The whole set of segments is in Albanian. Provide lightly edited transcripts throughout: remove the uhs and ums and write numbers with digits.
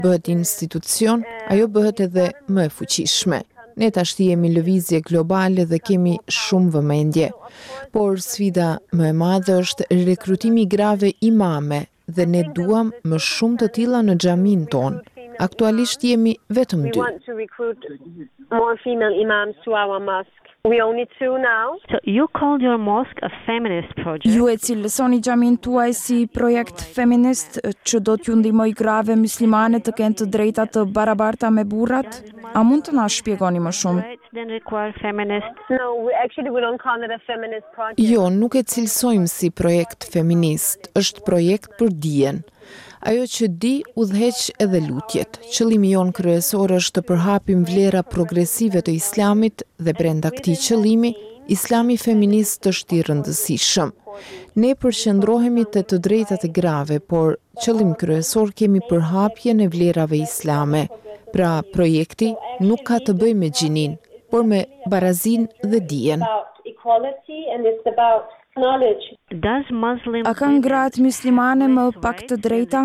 bëhet institucion, ajo bëhet edhe më e fuqishme. Ne tash jemi lëvizje globale dhe kemi shumë vëmendje. Por sfida më e madhe është rekrutimi i grave imame dhe ne duam më shumë të tilla në xhamin ton. Aktualisht jemi vetëm 2. We want to recruit more female imams to our mosque. We only 2 now. So you called your mosque a feminist project. Ju e cilësoni xhamin tuaj si projekt feminist që do t'ju ndihmoj grave muslimane të kenë të drejta të barabarta me burrat? A mund të na shpjegoni më shumë? Then require feminist. No, we don't call it a feminist project. Jo, nuk e cilësojmë si projekt feminist, është projekt për dijen. Ajo që di udhëheq edhe lutjet. Qëllimi jon kryesor është të përhapim vlera progresive të islamit dhe brenda këtij qëllimi, islami feminist është i rëndësishëm. Ne përqendrohemi te të drejtat e grave, por qëllim kryesor kemi përhapjen e vlerave islame. Pra, projekti nuk ka të bëjë me gjinin, por me barazin dhe dijen. A kanë gratë muslimane më pak të drejta?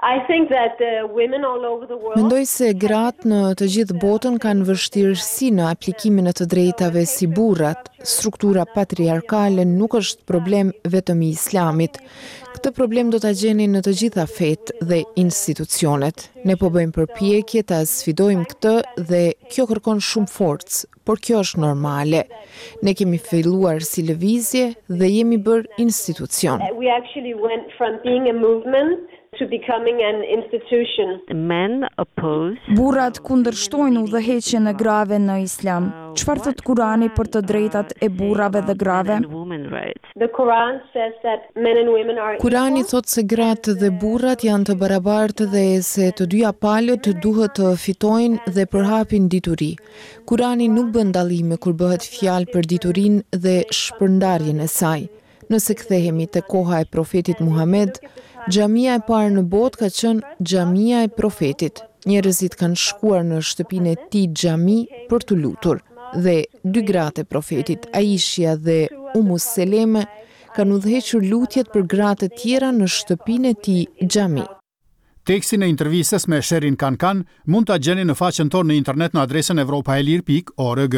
Mendoj se gratë në të gjithë botën kanë vështirësi në aplikimin e të drejtave si burrat. Struktura patriarkale nuk është problem vetëm i islamit. Këtë problem do ta gjeni në të gjitha fetë dhe institucionet. Ne po bëjmë përpjekje ta sfidojmë këtë dhe kjo kërkon shumë forcë, por kjo është normale. Ne kemi filluar si lëvizje dhe jemi bërë institucion. We actually went from being a movement to becoming an institution. Men oppose. Burrat kundërshtojnë udhëheqjen e grave në islam. Çfarë thot Kurani për të drejtat e burrave dhe grave? The Quran says that men and women are equal. Kurani thot se gratë dhe burrat janë të barabartë dhe se të dyja palët duhet të fitojnë dhe përhapin dituri. Kurani nuk bën dallime kur bëhet fjalë për diturinë dhe shpërndarjen e saj. Nëse kthehemi te koha e profetit Muhammed, xhamia e parë në botë ka qenë xhamia e profetit. Njerëzit kanë shkuar në shtëpinë e tij xhami për të lutur. Dhe 2 gratë e profetit, Aishja dhe Seleme, kanë udhëhequr lutjet për gratë të tjera në shtëpinë e tij xhami. Tekstin e intervistës me Sherin Kankan mund ta gjeni në faqen tonë në internet në adresën europaelir.org.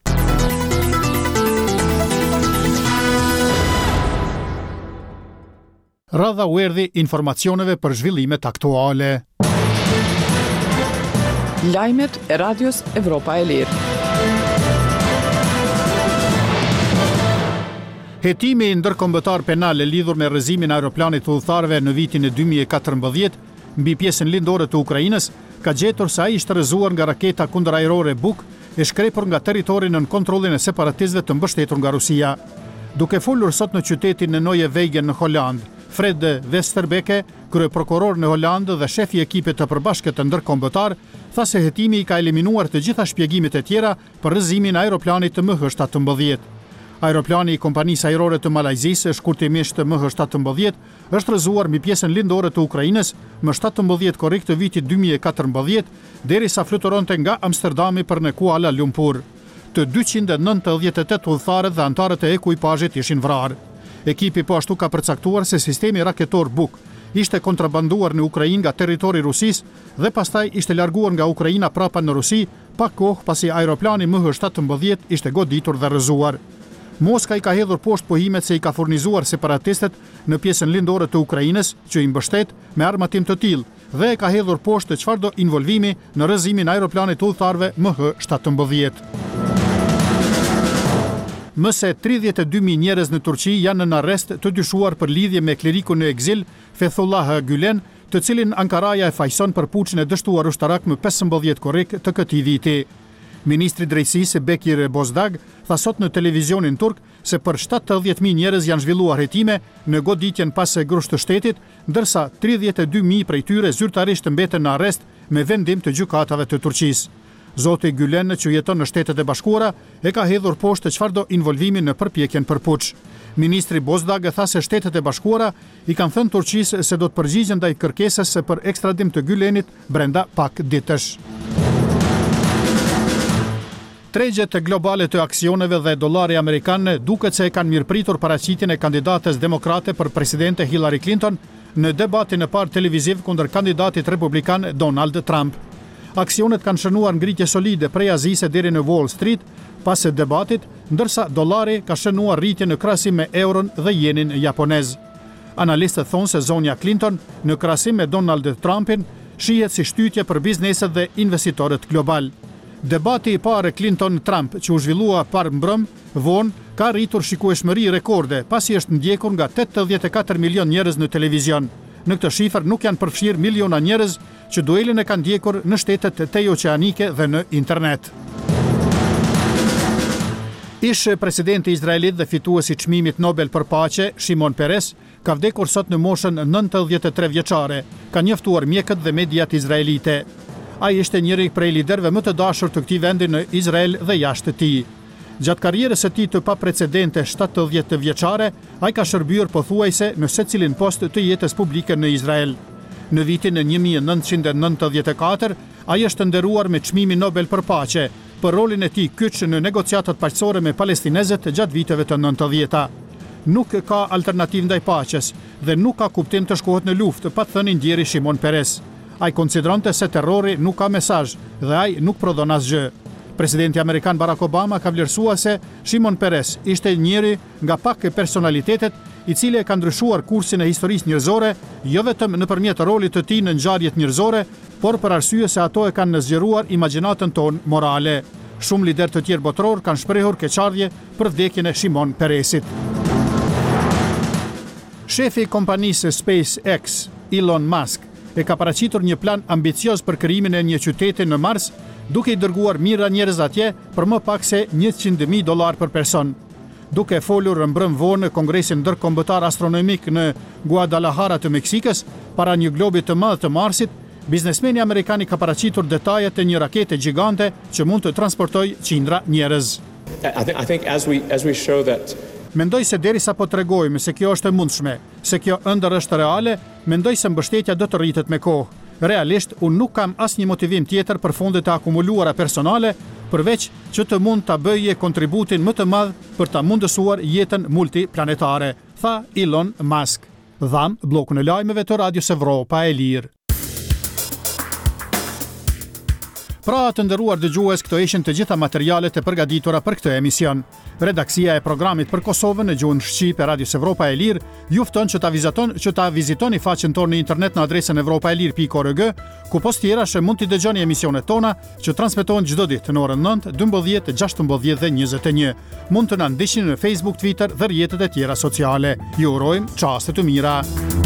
Radha u erdhi informacioneve për zhvillimet aktuale. Lajmet e Radios Evropa e Lirë. Hetimi ndërkombëtar penal e lidhur me rrëzimin e aeroplanit udhëtarëve në vitin e 2014 mbi pjesën lindore të Ukrainës ka gjetur se ai ishte rrëzuar nga raketa kundërajrore Buk e shkrepur nga territori nën kontrollin e separatistëve të mbështetur nga Rusia. Duke folur sot në qytetin e Nijmegen në Holand, Fred Westerbeke, kryeprokuror në Holandë dhe shefi i ekipit të përbashkët të ndërkombëtar, tha se hetimi i ka eliminuar të gjitha shpjegimet e tjera për rrëzimin e aeroplanit të MH17. Aeroplani i kompanisë ajrore të Malajzisë, shkurtimisht MH17, është rrëzuar mbi pjesën lindore të Ukrainës më 17 korrik të vitit 2014, derisa fluturonte nga Amsterdami për në Kuala Lumpur. Të 298 udhëtarët dhe anëtarët e ekuipazhit ishin vrarë. Ekipi po ashtu ka përcaktuar se sistemi raketor Buk ishte kontrabanduar në Ukrainë nga territori Rusisë dhe pastaj ishte larguar nga Ukraina prapa në Rusi, pa kohë pasi aeroplani MH17 ishte goditur dhe rrëzuar. Moska i ka hedhur poshtë pohimet se i ka furnizuar separatistët në pjesën lindore të Ukrainës që i mbështet me armatim të tillë dhe e ka hedhur poshtë çfarëdo involvimi në rrëzimin e aeroplanit udhëtarëve MH17. Më se 32.000 njerëz në Turqi janë në arrest të dyshuar për lidhje me klerikun në ekzil Fethullah Gülen, të cilin Ankaraja e fajson për puçin e dështuar ushtarak më 15 korrik të këtij viti. Ministri drejtësisë Bekir Bozdag tha sot në televizionin turk se për 70.000 njerëz janë zhvilluar hetime në goditjen pas së grushtë të shtetit, ndërsa 32.000 prej tyre zyrtarisht mbeten në arrest me vendim të gjykatave të Turqisë. Zoti Gülen, që jeton në Shtetet e Bashkuara, e ka hedhur poshtë çfarëdo involvimi në përpjekjen për puç. Ministri Bozdag tha se Shtetet e Bashkuara i kanë thënë Turqisë se do të përgjigjen ndaj kërkesës për ekstradim të Gülenit brenda pak ditësh. Tregjet globale të aksioneve dhe dollari amerikan duket se e kanë mirëpritur paraqitjen e kandidates demokrate për presidente Hillary Clinton në debatin e parë televiziv kundër kandidatit republikan Donald Trump. Aksionet kanë shënuar ngritje solide prej Azisë deri në Wall Street pas së debatit, ndërsa dollari ka shënuar rritje në krahasim me euron dhe jenin japonez. Analistët thonë se zonja Clinton, në krahasim me Donald Trumpin, shihet si shtytje për bizneset dhe investitorët global. Debati i parë Clinton-Trump, që u zhvillua parë mbrëm, vonë, ka rritur shikueshmëri rekorde, pasi është ndjekur nga 84 milion njerëz në televizion. Në këtë shifër nuk janë përfshirë miliona njerëz që duelin e kanë ndjekur në shtetet tejoqeanike dhe në internet. Ish presidenti izraelit dhe fituesi i çmimit Nobel për paqe, Shimon Peres, ka vdekur sot në moshën 93 vjeçare, ka njoftuar mjekët dhe mediat izraelite. Ai ishte njëri prej liderëve më të dashur të këtij vendi në Izrael dhe jashtë të tij. Gjatë karrierës së tij të paprecedente 70 vjeçare, ai ka shërbyer pothuajse në secilin post të jetës publike në Izrael. Në vitin 1994, ai është nderuar me çmimin Nobel për paqe për rolin e tij kyç në negociatat paqësore me palestinezët gjatë viteve të 90-ta. Nuk ka alternativë ndaj paqes dhe nuk ka kuptim të shkohet në luftë, pa thënë ndjeri Shimon Peres. Ai konsideronte se terrori nuk ka mesazh dhe ai nuk prodhon asgjë. Presidenti amerikan Barack Obama ka vlerësuar se Shimon Peres ishte njëri nga pak personalitetet i cili e ka ndryshuar kursin e historisë njerëzore, jo vetëm nëpërmjet rolit të tij në ngjarjet njerëzore, por për arsye se ato e kanë zgjeruar imagjinatën tonë morale. Shumë lider të tjerë botror kanë shprehur keqardhje për vdekjen e Shimon Peresit. Shefi i kompanisë SpaceX, Elon Musk, e ka paraqitur një plan ambicioz për krijimin e një qyteti në Mars, duke i dërguar mijëra njerëz atje për më pak se $100,000 për person. Duke folur mbrëm vonë në Kongresin Ndërkombëtar Astronomik në Guadalajara të Meksikës, para një globi të madh të Marsit, biznesmeni amerikan ka paraqitur detajet e një rakete gjigante që mund të transportojë qindra njerëz. I think as we show that Mendoj se derisa po tregojmë se kjo është e mundshme, se kjo ëndër është reale, mendoj se mbështetja do të rritet me kohë. Realisht, unë nuk kam asnjë motivim tjetër për fondet e akumuluara personale, përveç që të mund ta bëje kontributin më të madh për ta mundësuar jetën multiplanetare, tha Elon Musk. Dham bllokun e lajmeve të Radios Evropa e Lirë. Pra të nderuar dëgjues, këto ishin të gjitha materialet e përgatitura për këtë emision. Redaksia e programit për Kosovën në gjuhën shqipe Radios Evropa e Lirë ju fton që ta vizitoni faqen tonë në internet në adresën evropaelir.org, ku post tjera mund t'i dëgjoni emisionet tona që transmetohen çdo ditë në orën 9, 12, 16 dhe 21. Mund të na ndiqni në Facebook, Twitter dhe rrjetet e tjera sociale. Ju urojmë çaste të mira.